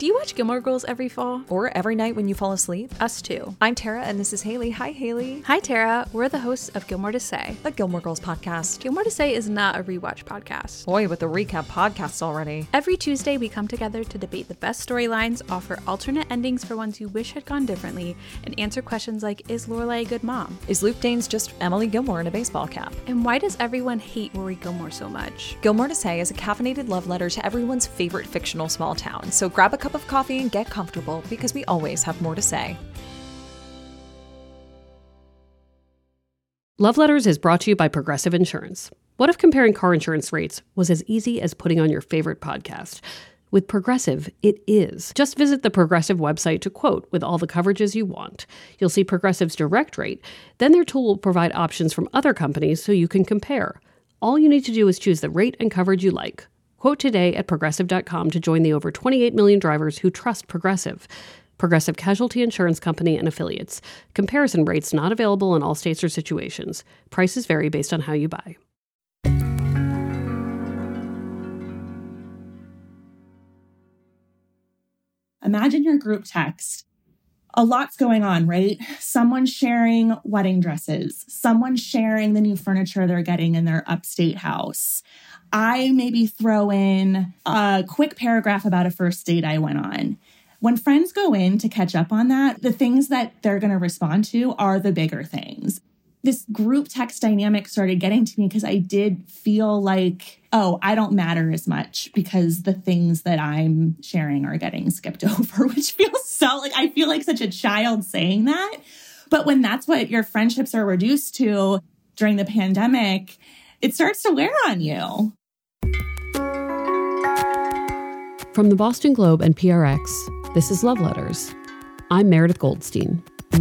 Do you watch Gilmore Girls every fall? Or every night when you fall asleep? Us too. I'm Tara, and this is Haley. Hi, Haley. Hi, Tara. We're the hosts of Gilmore to Say, The Gilmore Girls podcast. Gilmore to Say is not a rewatch podcast. Boy, with the recap podcasts already. Every Tuesday, we come together to debate the best storylines, offer alternate endings for ones you wish had gone differently, and answer questions like, is Lorelai a good mom? Is Luke Danes just Emily Gilmore in a baseball cap? And why does everyone hate Rory Gilmore so much? Gilmore to Say is a caffeinated love letter to everyone's favorite fictional small town. So grab a cup of coffee and get comfortable, because we always have more to say. Love Letters is brought to you by Progressive Insurance. What if comparing car insurance rates was as easy as putting on your favorite podcast? With Progressive, it is. Just visit the Progressive website to quote with all the coverages you want. You'll see Progressive's direct rate. Then their tool will provide options from other companies so you can compare. All you need to do is choose the rate and coverage you like. Quote today at Progressive.com to join the over 28 million drivers who trust Progressive. Progressive Casualty Insurance Company and Affiliates. Comparison rates not available in all states or situations. Prices vary based on how you buy. Imagine your group text. A lot's going on, right? Someone's sharing wedding dresses. Someone's sharing the new furniture they're getting in their upstate house. I maybe throw in a quick paragraph about a first date I went on. When friends go in to catch up on that, the things that they're going to respond to are the bigger things. This group text dynamic started getting to me because I did feel like, oh, I don't matter as much because the things that I'm sharing are getting skipped over, which feels so like I feel like such a child saying that. But when that's what your friendships are reduced to during the pandemic, it starts to wear on you. From the Boston Globe and PRX, this is Love Letters. I'm Meredith Goldstein.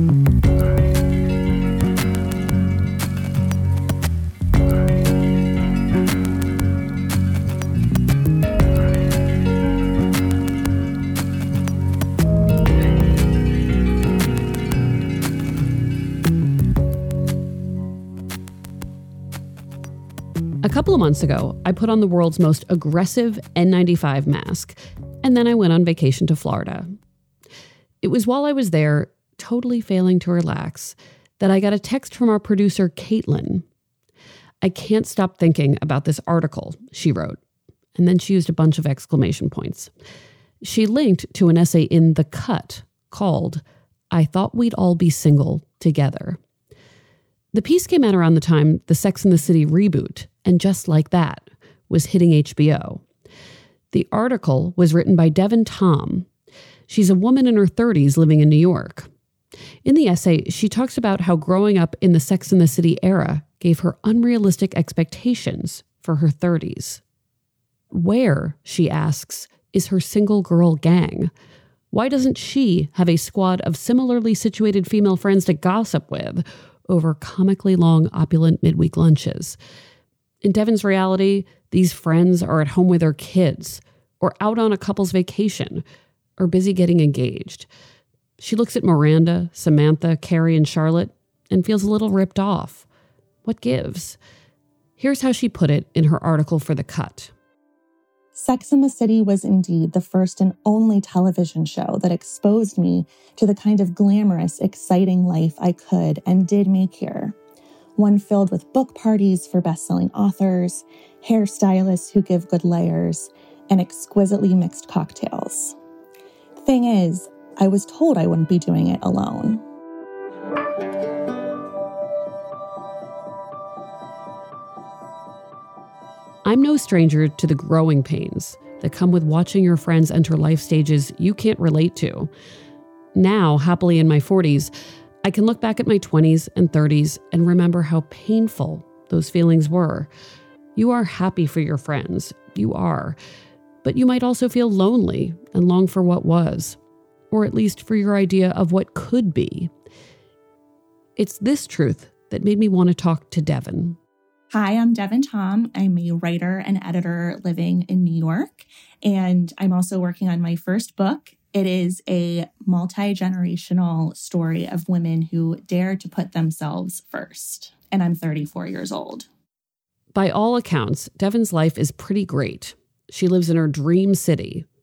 A couple of months ago, I put on the world's most aggressive N95 mask, and then I went on vacation to Florida. It was while I was there, totally failing to relax, that I got a text from our producer, Caitlin. I can't stop thinking about this article, she wrote, and then she used a bunch of exclamation points. She linked to an essay in The Cut called, I Thought We'd All Be Single Together. The piece came out around the time the Sex and the City reboot, and Just Like That was hitting HBO. The article was written by Devin Tom. She's a woman in her 30s living in New York. In the essay, she talks about how growing up in the Sex and the City era gave her unrealistic expectations for her 30s. Where, she asks, is her single girl gang? Why doesn't she have a squad of similarly situated female friends to gossip with over comically long, opulent midweek lunches? In Devin's reality, these friends are at home with their kids, or out on a couple's vacation, or busy getting engaged. She looks at Miranda, Samantha, Carrie, and Charlotte, and feels a little ripped off. What gives? Here's how she put it in her article for The Cut. Sex and the City was indeed the first and only television show that exposed me to the kind of glamorous, exciting life I could and did make here. One filled with book parties for best-selling authors, hairstylists who give good layers, and exquisitely mixed cocktails. The thing is, I was told I wouldn't be doing it alone. I'm no stranger to the growing pains that come with watching your friends enter life stages you can't relate to. Now, happily in my 40s, I can look back at my 20s and 30s and remember how painful those feelings were. You are happy for your friends, you are, but you might also feel lonely and long for what was, or at least for your idea of what could be. It's this truth that made me want to talk to Devin. Hi, I'm Devin Tom. I'm a writer and editor living in New York, and I'm also working on my first book. It is a multi-generational story of women who dare to put themselves first, and I'm 34 years old. By all accounts, Devin's life is pretty great. She lives in her dream city.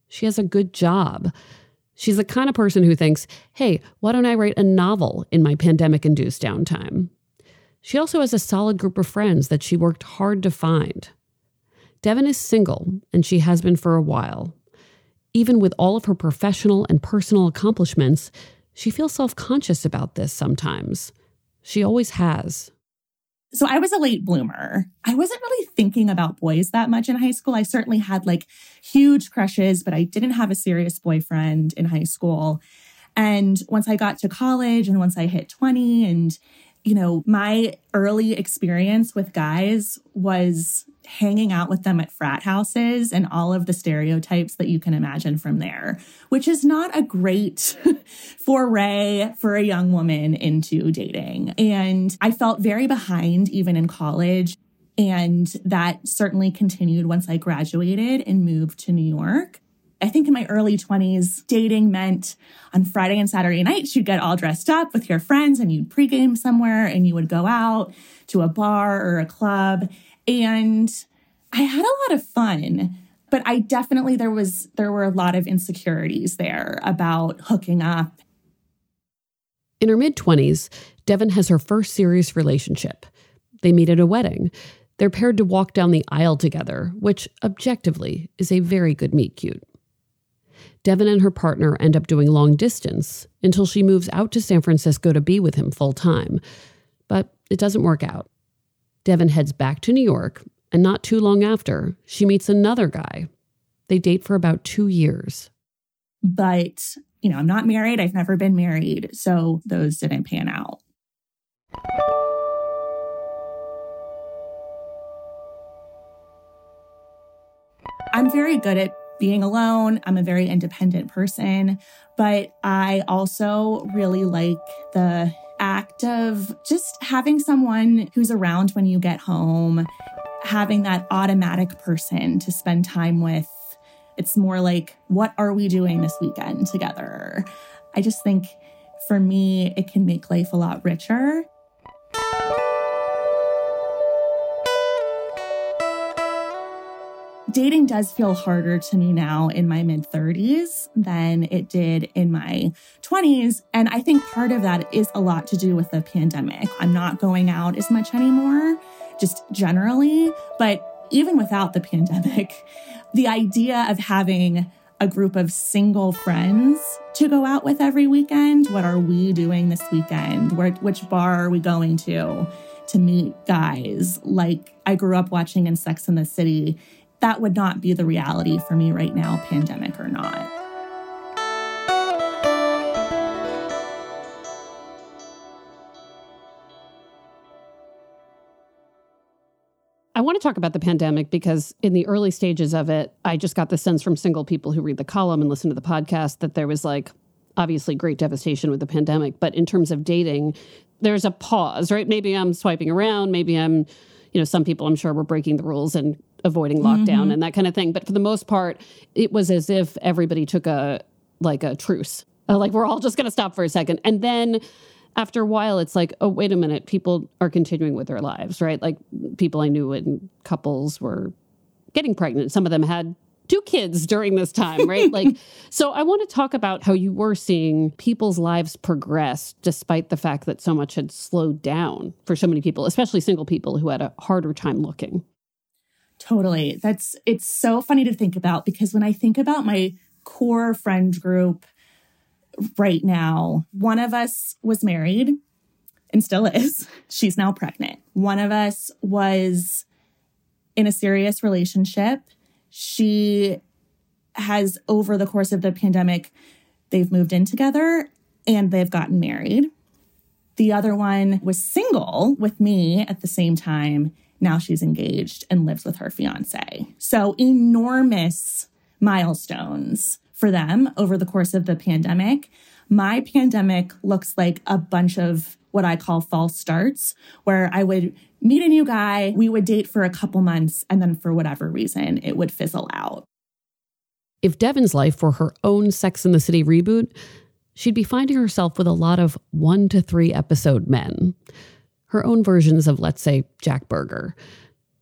She has a good job. She's the kind of person who thinks, hey, why don't I write a novel in my pandemic-induced downtime? She also has a solid group of friends that she worked hard to find. Devin is single, and she has been for a while. Even with all of her professional and personal accomplishments, she feels self-conscious about this sometimes. She always has. So I was a late bloomer. I wasn't really thinking about boys that much in high school. I certainly had like huge crushes, but I didn't have a serious boyfriend in high school. And once I got to college and once I hit 20 and, my early experience with guys was hanging out with them at frat houses and all of the stereotypes that you can imagine from there, which is not a great foray for a young woman into dating. And I felt very behind even in college. And that certainly continued once I graduated and moved to New York. I think in my early 20s, dating meant on Friday and Saturday nights, you'd get all dressed up with your friends and you'd pregame somewhere and you would go out to a bar or a club. And I had a lot of fun, but I definitely, there were a lot of insecurities there about hooking up. In her mid-20s, Devin has her first serious relationship. They meet at a wedding. They're paired to walk down the aisle together, which objectively is a very good meet-cute. Devin and her partner end up doing long distance until she moves out to San Francisco to be with him full time. But it doesn't work out. Devin heads back to New York, and not too long after, she meets another guy. They date for about 2 years. But, I'm not married. I've never been married. So those didn't pan out. I'm very good at being alone. I'm a very independent person, but I also really like the act of just having someone who's around when you get home, having that automatic person to spend time with. It's more like, what are we doing this weekend together? I just think for me, it can make life a lot richer. Dating does feel harder to me now in my mid-30s than it did in my 20s. And I think part of that is a lot to do with the pandemic. I'm not going out as much anymore, just generally. But even without the pandemic, the idea of having a group of single friends to go out with every weekend, what are we doing this weekend? Which bar are we going to meet guys like I grew up watching in Sex and the City? That would not be the reality for me right now, pandemic or not. I want to talk about the pandemic because in the early stages of it, I just got the sense from single people who read the column and listen to the podcast that there was obviously great devastation with the pandemic. But in terms of dating, there's a pause, right? Maybe I'm swiping around. Maybe I'm, some people I'm sure were breaking the rules and avoiding lockdown and that kind of thing. But for the most part, it was as if everybody took a truce. We're all just going to stop for a second. And then after a while, it's like, oh, wait a minute, people are continuing with their lives, right? Like people I knew in couples were getting pregnant. Some of them had 2 kids during this time, right? So I want to talk about how you were seeing people's lives progress despite the fact that so much had slowed down for so many people, especially single people who had a harder time looking. Totally. It's so funny to think about because when I think about my core friend group right now, one of us was married and still is. She's now pregnant. One of us was in a serious relationship. She has, over the course of the pandemic, they've moved in together and they've gotten married. The other one was single with me at the same time. Now she's engaged and lives with her fiance. So enormous milestones for them over the course of the pandemic. My pandemic looks like a bunch of what I call false starts, where I would meet a new guy, we would date for a couple months, and then for whatever reason, it would fizzle out. If Devin's life were her own Sex and the City reboot, she'd be finding herself with a lot of 1 to 3 episode men. Her own versions of, let's say, Jack Berger.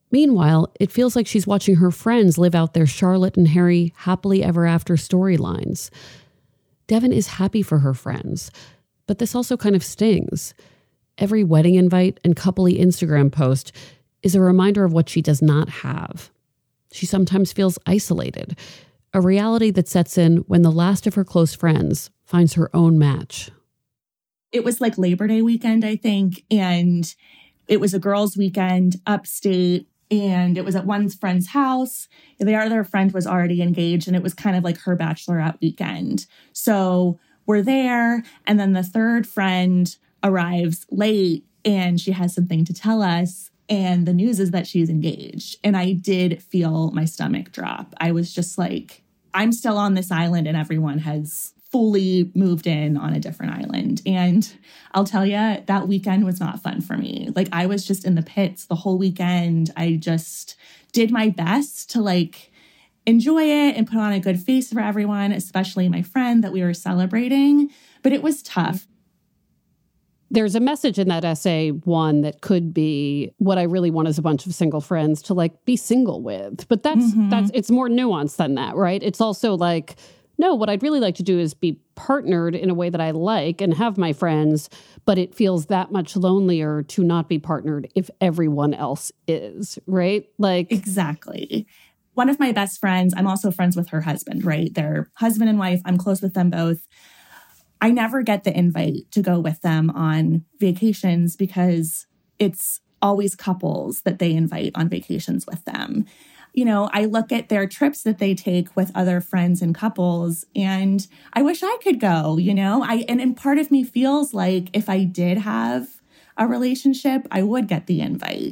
Meanwhile, it feels like she's watching her friends live out their Charlotte and Harry happily ever after storylines. Devin is happy for her friends, but this also kind of stings. Every wedding invite and coupley Instagram post is a reminder of what she does not have. She sometimes feels isolated, a reality that sets in when the last of her close friends finds her own match. It was like Labor Day weekend, I think, and it was a girls' weekend upstate, and it was at one friend's house. The other friend was already engaged, and it was kind of like her bachelorette weekend. So we're there, and then the third friend arrives late, and she has something to tell us, and the news is that she's engaged. And I did feel my stomach drop. I was just like, I'm still on this island, and everyone has fully moved in on a different island. And I'll tell you, that weekend was not fun for me. Like, I was just in the pits the whole weekend. I just did my best to like enjoy it and put on a good face for everyone, especially my friend that we were celebrating. But it was tough. There's a message in that essay, one that could be what I really want is a bunch of single friends to like be single with. But that's it's more nuanced than that, right? It's also like, no, what I'd really like to do is be partnered in a way that I like and have my friends, but it feels that much lonelier to not be partnered if everyone else is, right? Like, exactly. One of my best friends, I'm also friends with her husband, right? They're husband and wife. I'm close with them both. I never get the invite to go with them on vacations because it's always couples that they invite on vacations with them. You know, I look at their trips that they take with other friends and couples, and I wish I could go, you know? And part of me feels like if I did have a relationship, I would get the invite.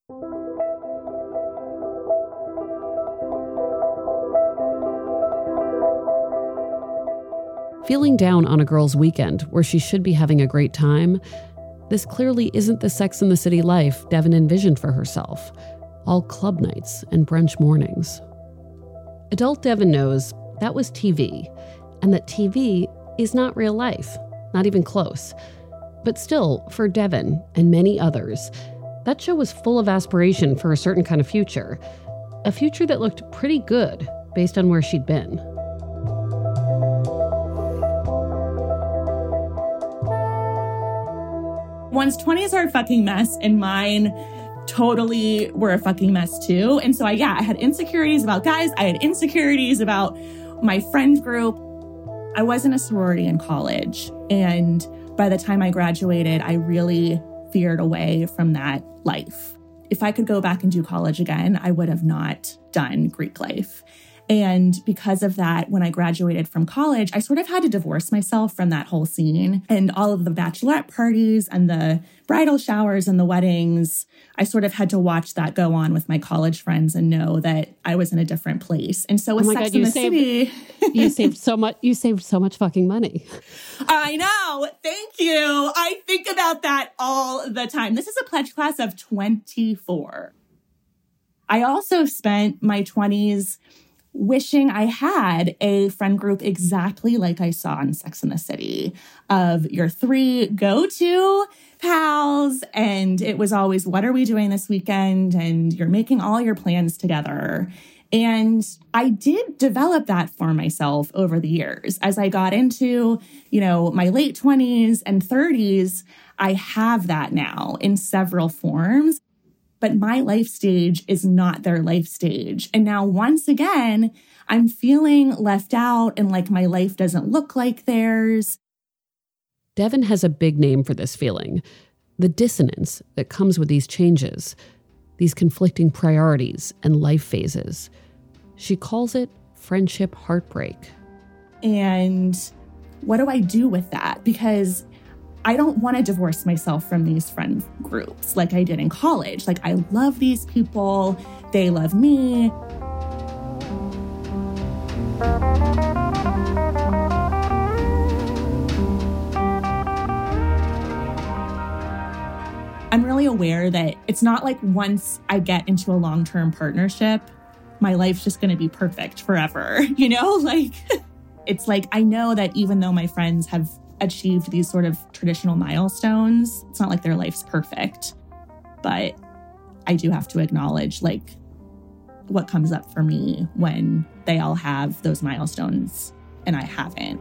Feeling down on a girl's weekend where she should be having a great time, this clearly isn't the Sex and the City life Devin envisioned for herself. All club nights and brunch mornings. Adult Devin knows that was TV, and that TV is not real life, not even close. But still, for Devin and many others, that show was full of aspiration for a certain kind of future. A future that looked pretty good based on where she'd been. One's 20s are a fucking mess, and mine totally were a fucking mess too. And so I had insecurities about guys. I had insecurities about my friend group. I was in a sorority in college. And by the time I graduated, I really veered away from that life. If I could go back and do college again, I would have not done Greek life. And because of that, when I graduated from college, I sort of had to divorce myself from that whole scene and all of the bachelorette parties and the bridal showers and the weddings. I sort of had to watch that go on with my college friends and know that I was in a different place. And so with Sex and the City, you saved so much. You saved so much fucking money. I know. Thank you. I think about that all the time. This is a pledge class of 24. I also spent my 20s wishing I had a friend group exactly like I saw in Sex and the City, of your three go-to pals. And it was always, what are we doing this weekend? And you're making all your plans together. And I did develop that for myself over the years. As I got into, my late 20s and 30s, I have that now in several forms. But my life stage is not their life stage. And now, once again, I'm feeling left out and like my life doesn't look like theirs. Devin has a big name for this feeling, the dissonance that comes with these changes, these conflicting priorities and life phases. She calls it friendship heartbreak. And what do I do with that? Because I don't want to divorce myself from these friend groups like I did in college. Like, I love these people. They love me. I'm really aware that it's not like once I get into a long-term partnership, my life's just going to be perfect forever. It's like, I know that even though my friends have achieved these sort of traditional milestones, it's not like their life's perfect, but I do have to acknowledge like what comes up for me when they all have those milestones and I haven't.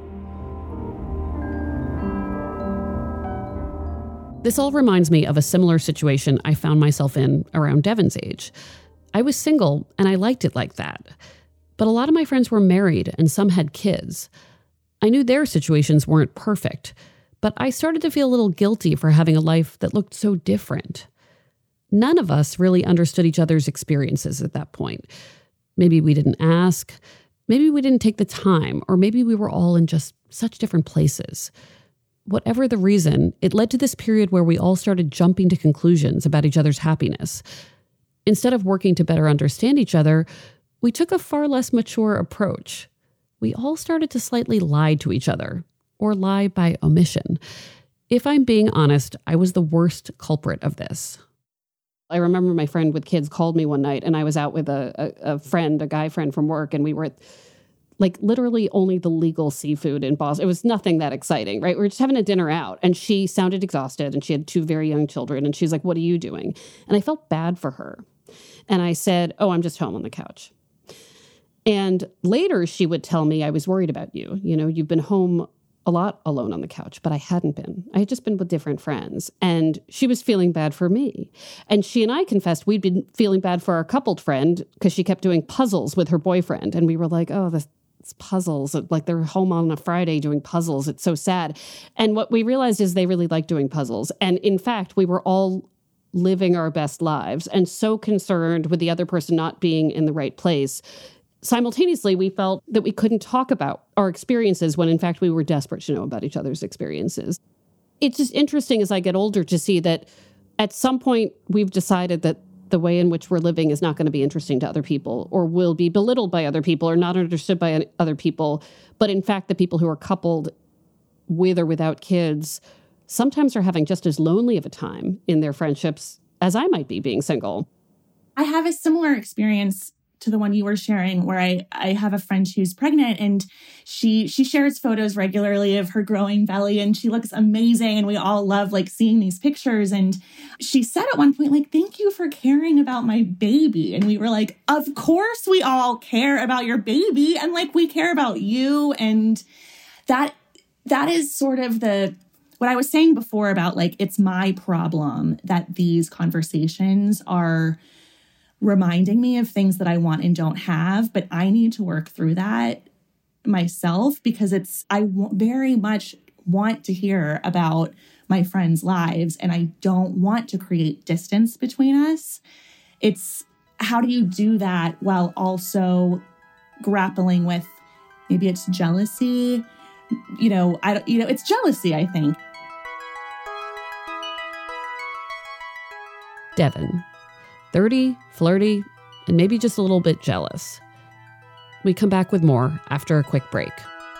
This all reminds me of a similar situation I found myself in around Devin's age. I was single and I liked it like that. But a lot of my friends were married and some had kids. I knew their situations weren't perfect, but I started to feel a little guilty for having a life that looked so different. None of us really understood each other's experiences at that point. Maybe we didn't ask, maybe we didn't take the time, or maybe we were all in just such different places. Whatever the reason, it led to this period where we all started jumping to conclusions about each other's happiness. Instead of working to better understand each other, we took a far less mature approach. We all started to slightly lie to each other, or lie by omission. If I'm being honest, I was the worst culprit of this. I remember my friend with kids called me one night, and I was out with a guy friend from work, and we were at like literally only the legal seafood in Boston. It was nothing that exciting, right? We were just having a dinner out, and she sounded exhausted, and she had 2 very young children, and she's like, "What are you doing?" And I felt bad for her. And I said, "Oh, I'm just home on the couch." And later she would tell me, "I was worried about you. You know, you've been home a lot alone on the couch," but I hadn't been. I had just been with different friends, and she was feeling bad for me. And she and I confessed we'd been feeling bad for our coupled friend because she kept doing puzzles with her boyfriend. And we were like, "Oh, this puzzles, like they're home on a Friday doing puzzles. It's so sad." And what we realized is they really like doing puzzles. And in fact, we were all living our best lives and so concerned with the other person not being in the right place. Simultaneously, we felt that we couldn't talk about our experiences when, in fact, we were desperate to know about each other's experiences. It's just interesting as I get older to see that at some point we've decided that the way in which we're living is not going to be interesting to other people, or will be belittled by other people, or not understood by other people. But in fact, the people who are coupled with or without kids sometimes are having just as lonely of a time in their friendships as I might be being single. I have a similar experience to the one you were sharing, where I have a friend who's pregnant, and she shares photos regularly of her growing belly, and she looks amazing. And we all love like seeing these pictures. And she said at one point, like, "Thank you for caring about my baby." And we were like, "Of course we all care about your baby. And like, we care about you." And that is sort of what I was saying before about like, it's my problem that these conversations are reminding me of things that I want and don't have, but I need to work through that myself, because I very much want to hear about my friends' lives, and I don't want to create distance between us. It's how do you do that while also grappling with, maybe it's jealousy, it's jealousy, I think. Devin. 30, flirty, and maybe just a little bit jealous. We come back with more after a quick break.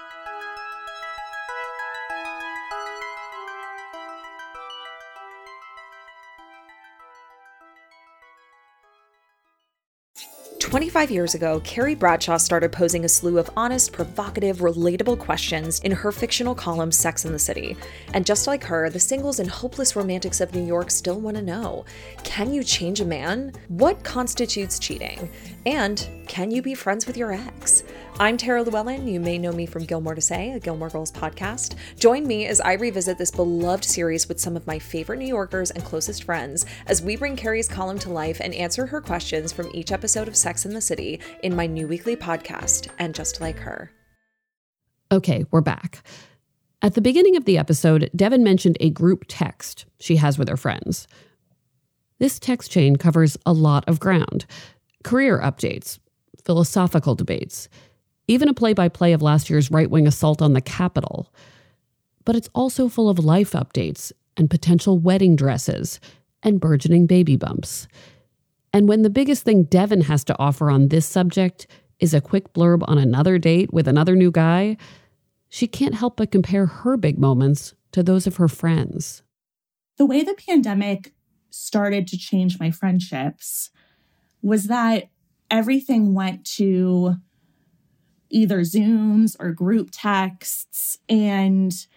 "25 years ago, Carrie Bradshaw started posing a slew of honest, provocative, relatable questions in her fictional column, Sex and the City. And just like her, the singles and hopeless romantics of New York still want to know, can you change a man? What constitutes cheating? And can you be friends with your ex? I'm Tara Llewellyn. You may know me from Gilmore to Say, a Gilmore Girls podcast. Join me as I revisit this beloved series with some of my favorite New Yorkers and closest friends as we bring Carrie's column to life and answer her questions from each episode of Sex and the City in my new weekly podcast, And Just Like Her. Okay, we're back. At the beginning of the episode, Devin mentioned a group text she has with her friends. This text chain covers a lot of ground: career updates, philosophical debates, even a play-by-play of last year's right-wing assault on the Capitol. But it's also full of life updates and potential wedding dresses and burgeoning baby bumps. And when the biggest thing Devin has to offer on this subject is a quick blurb on another date with another new guy, she can't help but compare her big moments to those of her friends. The way the pandemic started to change my friendships was that everything went to either Zooms or group texts. And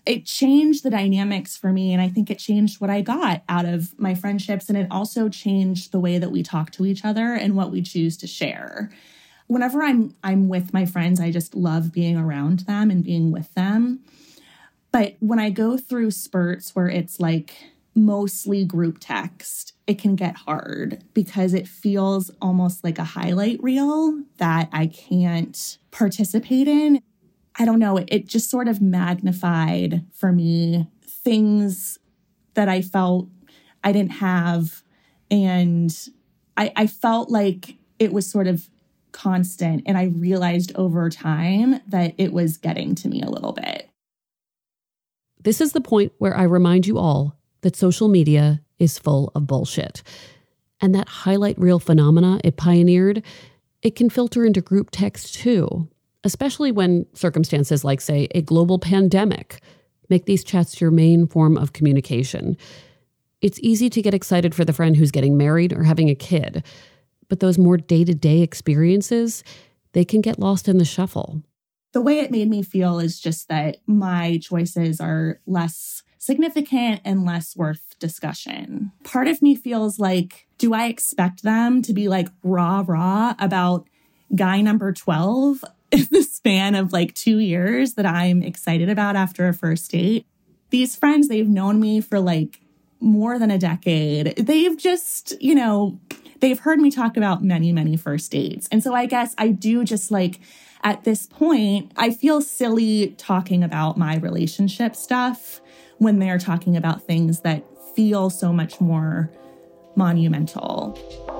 It changed the dynamics for me. And I think it changed what I got out of my friendships. And it also changed the way that we talk to each other and what we choose to share. Whenever I'm with my friends, I just love being around them and being with them. But when I go through spurts where it's like mostly group text, it can get hard because it feels almost like a highlight reel that I can't participate in. I don't know, it just sort of magnified for me things that I felt I didn't have. And I felt like it was sort of constant. And I realized over time that it was getting to me a little bit. This is the point where I remind you all that social media is full of bullshit. And that highlight reel phenomena it pioneered, it can filter into group text too. Especially when circumstances like, say, a global pandemic make these chats your main form of communication. It's easy to get excited for the friend who's getting married or having a kid, but those more day-to-day experiences, they can get lost in the shuffle. The way it made me feel is just that my choices are less significant and less worth discussion. Part of me feels like, do I expect them to be like rah-rah about guy number 12 in the span of like 2 years that I'm excited about after a first date? These friends, they've known me for like more than a decade. They've just, they've heard me talk about many, many first dates. And so I guess I do just like, at this point, I feel silly talking about my relationship stuff when they're talking about things that feel so much more monumental.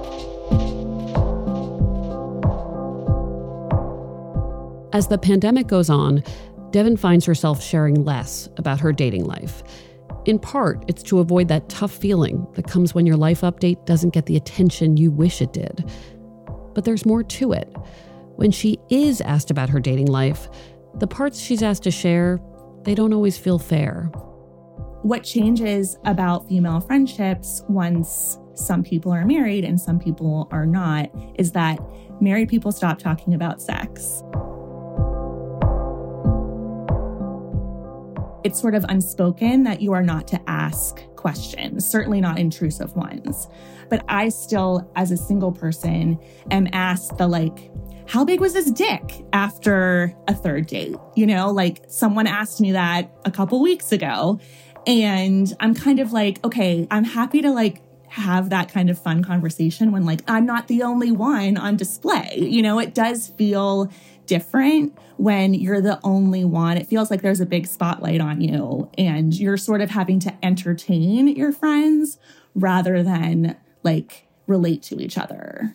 As the pandemic goes on, Devin finds herself sharing less about her dating life. In part, it's to avoid that tough feeling that comes when your life update doesn't get the attention you wish it did. But there's more to it. When she is asked about her dating life, the parts she's asked to share, they don't always feel fair. What changes about female friendships once some people are married and some people are not is that married people stop talking about sex. It's sort of unspoken that you are not to ask questions, certainly not intrusive ones. But I still, as a single person, am asked how big was this dick after a third date? Someone asked me that a couple weeks ago. And I'm kind of like, okay, I'm happy to have that kind of fun conversation when I'm not the only one on display. It does feel different when you're the only one. It feels like there's a big spotlight on you and you're sort of having to entertain your friends rather than relate to each other.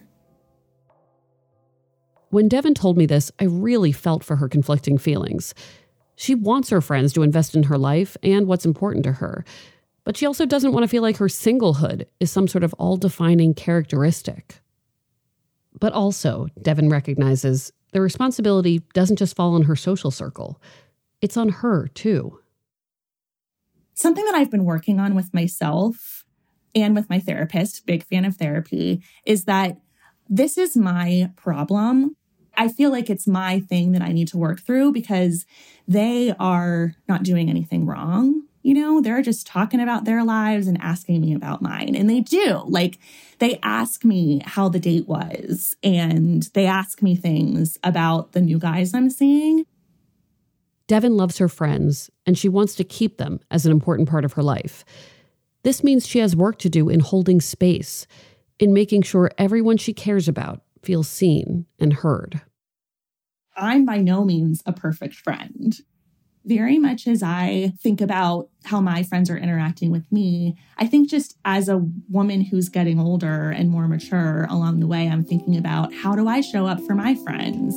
When Devin told me this, I really felt for her conflicting feelings. She wants her friends to invest in her life and what's important to her. But she also doesn't want to feel like her singlehood is some sort of all-defining characteristic. But also, Devin recognizes the responsibility doesn't just fall on her social circle. It's on her, too. Something that I've been working on with myself and with my therapist, big fan of therapy, is that this is my problem. I feel like it's my thing that I need to work through because they are not doing anything wrong. They're just talking about their lives and asking me about mine. And they do. They ask me how the date was and they ask me things about the new guys I'm seeing. Devin loves her friends and she wants to keep them as an important part of her life. This means she has work to do in holding space, in making sure everyone she cares about feels seen and heard. I'm by no means a perfect friend. Very much as I think about how my friends are interacting with me, I think just as a woman who's getting older and more mature along the way, I'm thinking about how do I show up for my friends?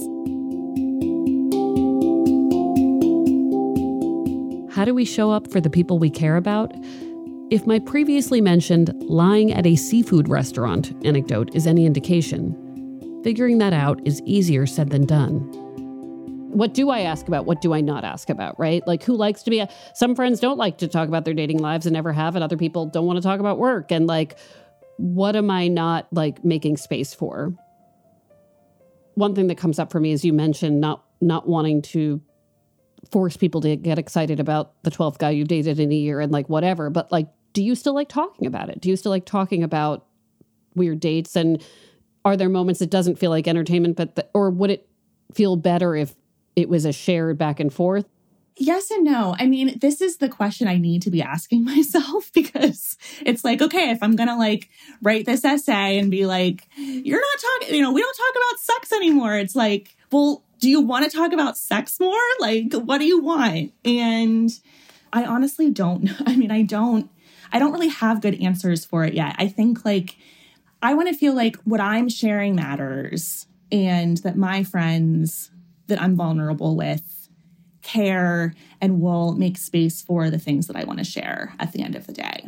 How do we show up for the people we care about? If my previously mentioned lying at a seafood restaurant anecdote is any indication, figuring that out is easier said than done. What do I ask about? What do I not ask about, right? Who likes to be some friends don't like to talk about their dating lives and never have, and other people don't want to talk about work. And what am I not making space for? One thing that comes up for me is you mentioned not wanting to force people to get excited about the 12th guy you dated in a year and like whatever. But like, do you still like talking about it? Do you still like talking about weird dates? And are there moments it doesn't feel like entertainment, or would it feel better if it was a shared back and forth? Yes and no. I mean, this is the question I need to be asking myself, because it's like, okay, if I'm going to like write this essay and be like, you're not talking, we don't talk about sex anymore. It's like, well, do you want to talk about sex more? Like, what do you want? And I honestly don't. I mean, I don't really have good answers for it yet. I think like, I want to feel like what I'm sharing matters, and that my friends that I'm vulnerable with care and will make space for the things that I want to share at the end of the day.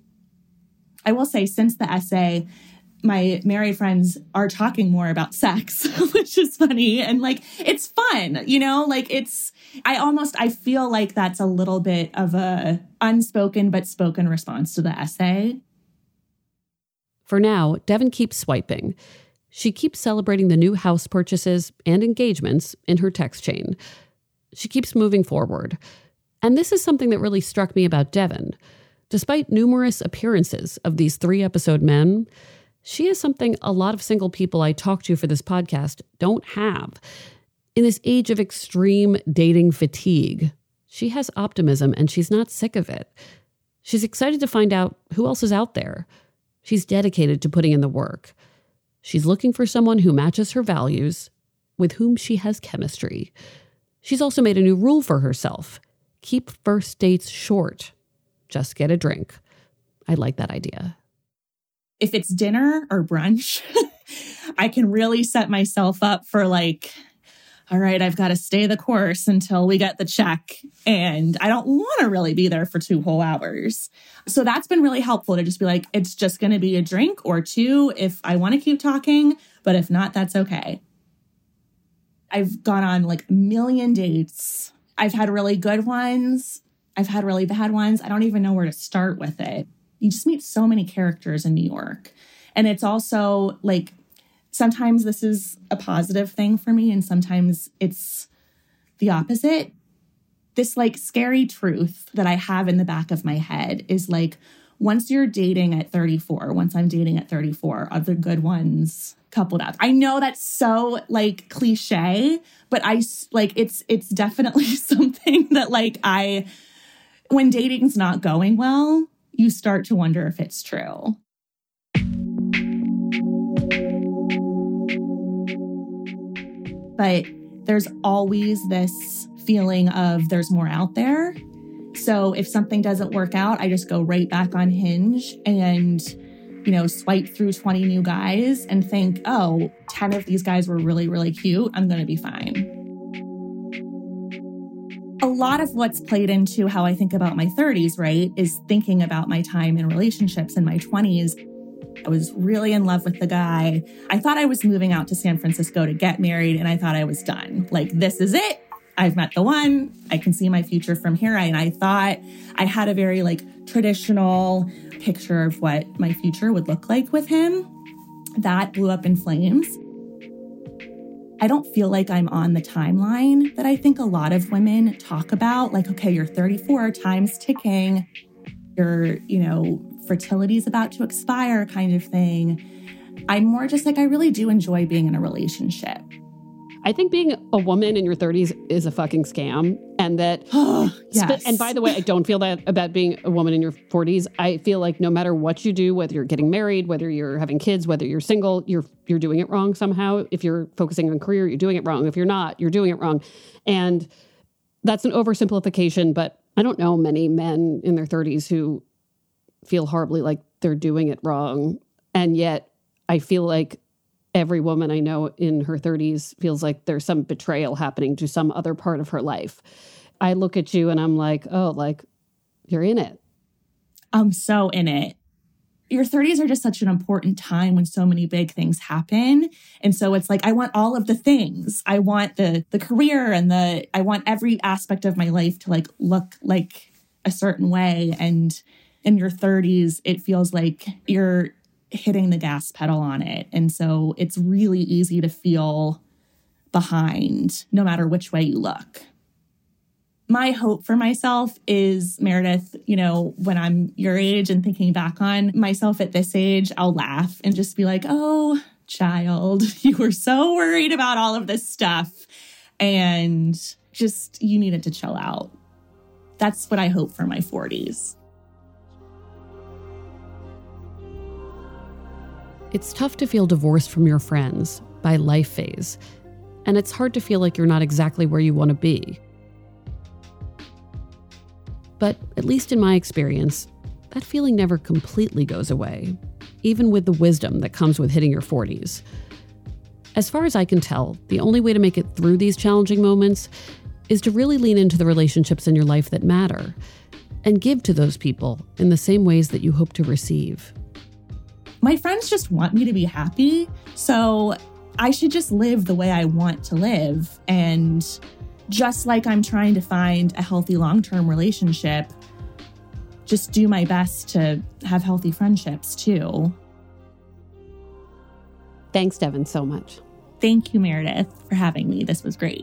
I will say, since the essay, my married friends are talking more about sex, which is funny. And like, it's fun, like I feel like that's a little bit of a unspoken but spoken response to the essay. For now, Devin keeps swiping. She keeps celebrating the new house purchases and engagements in her text chain. She keeps moving forward. And this is something that really struck me about Devin. Despite numerous appearances of these 3-episode men, she is something a lot of single people I talk to for this podcast don't have. In this age of extreme dating fatigue, she has optimism and she's not sick of it. She's excited to find out who else is out there. She's dedicated to putting in the work. She's looking for someone who matches her values, with whom she has chemistry. She's also made a new rule for herself. Keep first dates short. Just get a drink. I like that idea. If it's dinner or brunch, I can really set myself up for like, all right, I've got to stay the course until we get the check. And I don't want to really be there for 2 whole hours. So that's been really helpful to just be like, it's just going to be a drink or 2 if I want to keep talking. But if not, that's okay. I've gone on like a million dates. I've had really good ones. I've had really bad ones. I don't even know where to start with it. You just meet so many characters in New York. And it's also like, sometimes this is a positive thing for me, and sometimes it's the opposite. This like scary truth that I have in the back of my head is like, once you're dating at 34, once I'm dating at 34, other good ones coupled up. I know that's so like cliche, but it's definitely something that like when dating's not going well, you start to wonder if it's true. But there's always this feeling of there's more out there. So if something doesn't work out, I just go right back on Hinge and, swipe through 20 new guys and think, 10 of these guys were really, really cute. I'm going to be fine. A lot of what's played into how I think about my 30s, right, is thinking about my time in relationships in my 20s. I was really in love with the guy. I thought I was moving out to San Francisco to get married, and I thought I was done. Like, this is it. I've met the one. I can see my future from here. And I thought I had a very traditional picture of what my future would look like with him. That blew up in flames. I don't feel like I'm on the timeline that I think a lot of women talk about. Like, okay, you're 34, time's ticking. Your, fertility is about to expire kind of thing. I'm more just I really do enjoy being in a relationship. I think being a woman in your 30s is a fucking scam. And that, yes. And by the way, I don't feel that about being a woman in your 40s. I feel like no matter what you do, whether you're getting married, whether you're having kids, whether you're single, you're doing it wrong somehow. If you're focusing on career, you're doing it wrong. If you're not, you're doing it wrong. And that's an oversimplification, but I don't know many men in their 30s who feel horribly like they're doing it wrong. And yet I feel like every woman I know in her 30s feels like there's some betrayal happening to some other part of her life. I look at you and I'm like, you're in it. I'm so in it. Your 30s are just such an important time when so many big things happen. And so it's I want all of the things. I want the career and I want every aspect of my life to look like a certain way. And in your 30s, it feels like you're hitting the gas pedal on it. And so it's really easy to feel behind no matter which way you look. My hope for myself is, Meredith, when I'm your age and thinking back on myself at this age, I'll laugh and just be like, oh, child, you were so worried about all of this stuff and just you needed to chill out. That's what I hope for my 40s. It's tough to feel divorced from your friends by life phase, and it's hard to feel like you're not exactly where you want to be. But at least in my experience, that feeling never completely goes away, even with the wisdom that comes with hitting your 40s. As far as I can tell, the only way to make it through these challenging moments is to really lean into the relationships in your life that matter and give to those people in the same ways that you hope to receive. My friends just want me to be happy, so I should just live the way I want to live. And just like I'm trying to find a healthy long-term relationship, just do my best to have healthy friendships too. Thanks, Devin, so much. Thank you, Meredith, for having me. This was great.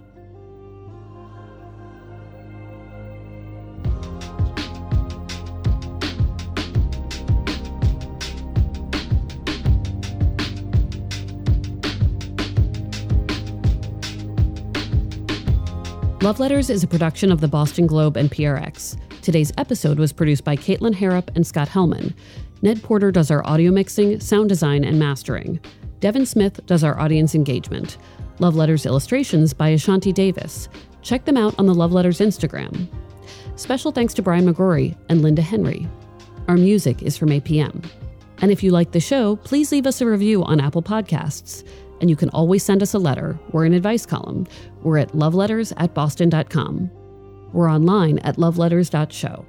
Love Letters is a production of the Boston Globe and PRX. Today's episode was produced by Caitlin Harrop and Scott Hellman. Ned Porter does our audio mixing, sound design, and mastering. Devin Smith does our audience engagement. Love Letters illustrations by Ashanti Davis. Check them out on the Love Letters Instagram. Special thanks to Brian McGrory and Linda Henry. Our music is from APM. And if you like the show, please leave us a review on Apple Podcasts. And you can always send us a letter or an advice column. We're at loveletters@boston.com. We're online at loveletters.show.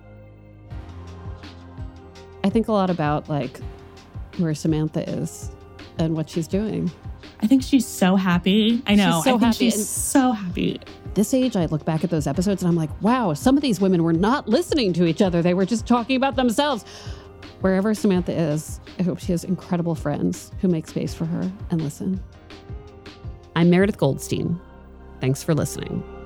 I think a lot about where Samantha is and what she's doing. I think she's so happy. I know. She's so happy. This age, I look back at those episodes and I'm like, wow, some of these women were not listening to each other. They were just talking about themselves. Wherever Samantha is, I hope she has incredible friends who make space for her and listen. I'm Meredith Goldstein. Thanks for listening.